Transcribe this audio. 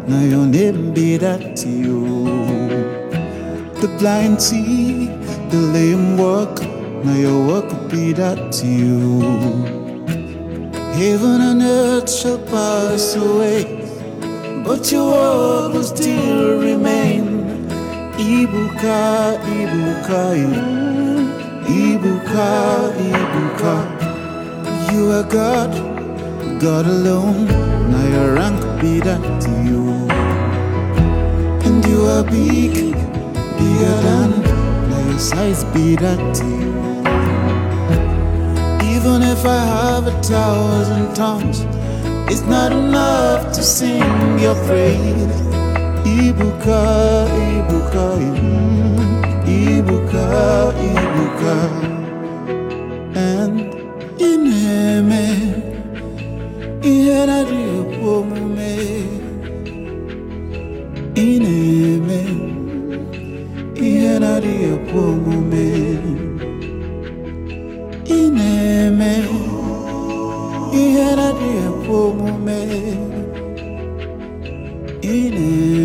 Now your name be that to you. The blind see, the lame walk. Now your work will be that to you. Heaven and earth shall pass away, but your word will still remain. Ibuka, Ibuka, Ibuka, Ibuka. You are God, God alone. Now your rank be that to you. And you are big, bigger than. Now your size be that to you. Even if I have 1,000 tongues, it's not enough to sing your praise. Ibuka, Ibuka, Ibuka, Ibuka. And ineme, ihera diopome. Ineme, ihera diopome. Ineme, ihera diopome. Ineme.